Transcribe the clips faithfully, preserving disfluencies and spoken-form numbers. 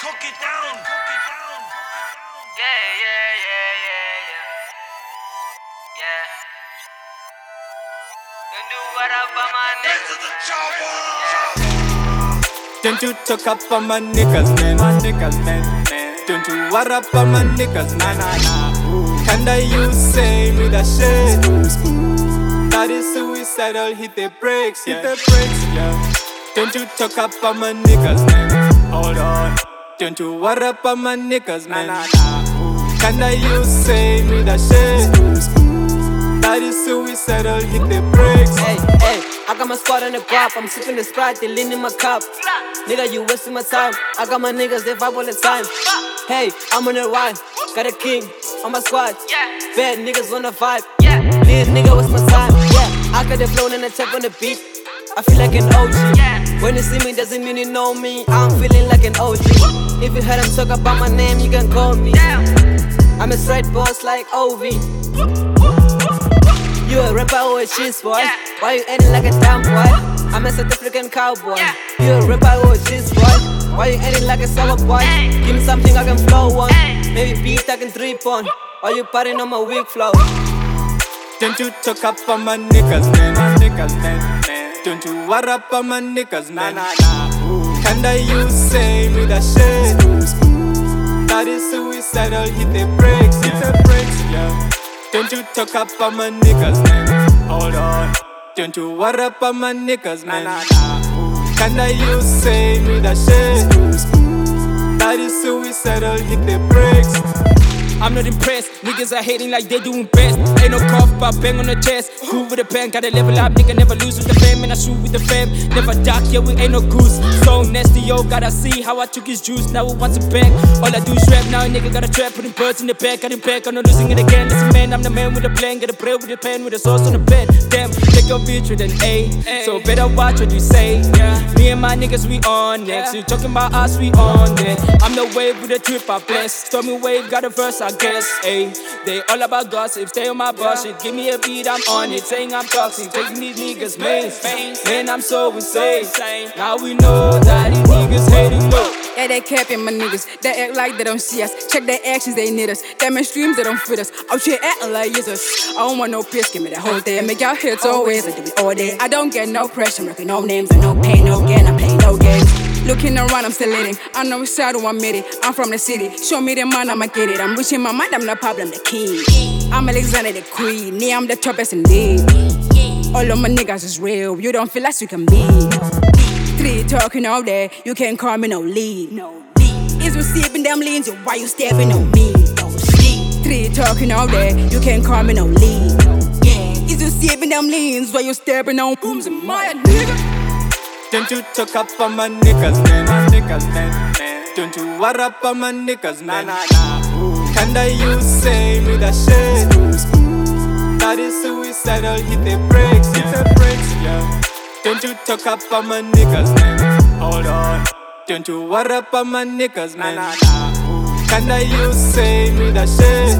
cook it down, cook it down, cook it down. Yeah, yeah, yeah, yeah, yeah. Yeah. Don't do what up on my Get to the chopper. Don't you talk up on my niggas, man, my niggas, man, man. Don't you what up on my niggas, nah, nah, nah. Kinda you say me that shit. That is suicidal, hit the brakes, yeah. Hit the brakes, yeah. Don't you talk up on my niggas, man. Hold on. Don't you what up on my niggas, man. Nah, nah, nah. Kinda you say me that shit. That is suicidal, hit the brakes. Hey, hey, I got my squad on the guap. I'm sipping the Sprite, they lean in my cup. Nigga, you wasting my time. I got my niggas, they vibe all the time. Hey, I'm on the ride. Got a king on my squad. Bad niggas on the vibe. These niggas waste my time. Yeah, I got the flow and the tap on the beat. I feel like an O G. When you see me, doesn't mean you know me. I'm feeling like an O G. If you heard him talk about my name, you can call me. I'm a straight boss like O V. You a rapper or a cheese boy? Why you acting like a damn boy? I'm a South African cowboy. You a rapper or a cheese boy? Why you acting like a sour boy? Give me something I can flow on. Maybe beat I can drip on. Or you partying on my weak flow. Don't you talk up on my niggas, man, my niggas, man, man. Don't you what up on my niggas, man, nah, nah, nah. Kinda you say me that shit. That is suicidal, hit the brakes, hit the brakes, yeah. Don't you talk up on my niggas, man. Hold on. Don't you what up on my niggas, man, nah, nah, nah. Kinda you say me that shit. That is suicidal, hit the brakes. I'm not impressed, niggas are hating like they doing best. Ain't no cough, but bang on the chest. Cool with the pen, gotta level up, nigga never lose with the fam. And I shoot with the fam, never duck, yeah we ain't no goose. So nasty, yo, gotta see how I took his juice, now it wants it back. All I do is rap, now a nigga got a trap, putting birds in the back. Got him back, I'm not losing it again. Listen man, I'm the man with the plan, get a bread with the pen, with the sauce on the bed. Damn, take your bitch with an A, so better watch what you say. Yeah, me and my niggas, we on next. You talking about us, we on that. I'm the wave with the trip, I bless. Stormy wave, got a verse, I guess. Ayy, they all about gossip, stay on my bullshit. Give me a beat, I'm on it. Saying I'm toxic, taking these niggas main. Man, I'm so insane. Now we know that these niggas hating low. Yeah, they capping my niggas. They act like they don't see us. Check their actions, they need us. Them in streams, they don't fit us. Out here acting like Jesus. I don't want no piss, give me that whole day. Make y'all hits always, I do it all day. I don't get no pressure, rapping no names and no pain, no gain. I play no games. Looking around, I'm still leading. I know it's sad to admit it. I'm from the city. Show me the man, I'ma get it. I'm reaching my mind, I'm the problem, the king. I'm Alexander the Queen. Yeah, I'm the toughest indeed. All of my niggas is real. You don't feel like you can be. Three talking all day. You can't call me no lead. No lead. Is you stepping them lanes? Why you stepping on me? Don't sleep. Three talking all day. You can't call me no lead. Yeah. Is you stepping them lanes? Why you stepping on booms and my nigga? Don't you talk up on my niggas, man, my niggas, man, man. Don't you what up on my niggas, man, nah, nah, nah. Kinda you say me that shit. That is suicidal, hit the brakes, hit the brakes, yeah. Don't you talk up on my niggas, man. Hold on. Don't you what up on my niggas, man, nah, nah, nah. Kinda you say me that shit.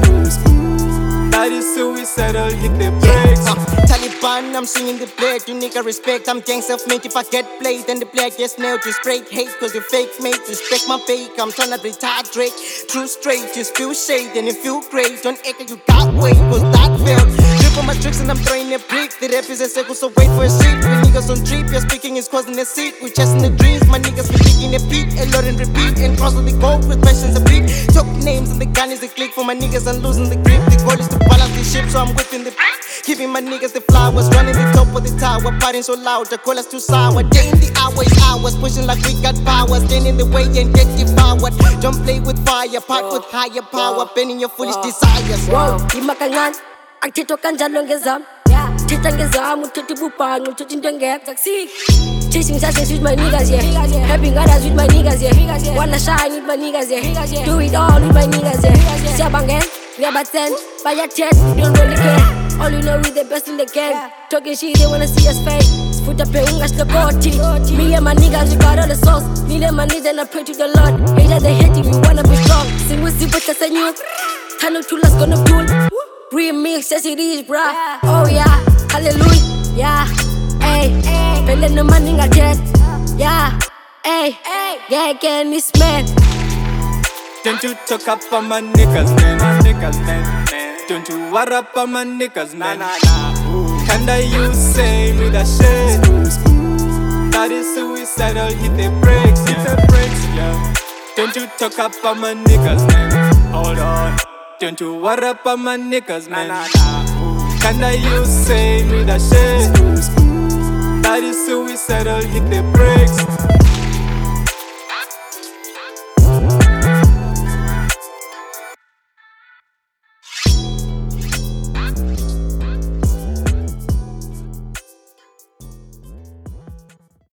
That is suicidal, hit the brakes. Yeah, uh, Taliban, I'm singing the blade. You nigga respect, I'm gang self-made. If I get played, then the black gets nailed. You spray hate, cause you fake mate. Respect my fake, I'm tryna retire Drake. True straight, you spill shade and you feel great. Don't act like you got weight, cause that failed. Drip on my tricks and I'm throwing a brick. The rap is a circle, so wait for a shit. We niggas on trip, your speaking is causing a seat. We chasing the dreams, my niggas we taking a beat. A lot and repeat, and crossing the goal with questions a beat. Talk names and the gun is a click for my niggas, I'm losing the grip. The goal is to balance the ship, so I'm whipping the beat. Giving my niggas the flowers, running the top of the tower, partying so loud, the call us too sour. Day in the hours, hours, pushing like we got power. Stand in the way and get devoured. Don't play with fire, part with higher power, bending your foolish desires. Wow, imakangan, ang tito kanjalo ngezam. Tita ngezam, utiti bupang, utiti ndengek, taxi. Chasing success with my niggas, yeah. Helping others with my niggas, yeah. Wanna shine with my niggas, yeah. Do it all with my niggas, yeah. Siabangen, we about ten, by your chest, we don't really care. All you know we the best in the game. Talking shit, they wanna see us fade. Put up your ungas to go teach. Me and my niggas, we got all the sauce. Me and my niggas, and I pray to the Lord. Haters, they hate you, we wanna be strong. Sing with super test and you. Tano chulas gonna pull. Remix, yes it is, bruh. Oh yeah, hallelujah, yeah. Hey, feeling the money I get. Yeah, hey, yeah, again, this man. Don't you talk up on my niggas, man, my niggas, man, man. Don't you what up on my niggas, man, nah, nah, nah. Kinda you say me that shit. That is suicidal, hit the brakes, hit the brakes, yeah. Don't you talk up on my niggas, man. Hold on. Don't you what up on my niggas, man, nah, nah. Kinda you say me that shit. That is suicidal, hit the brakes.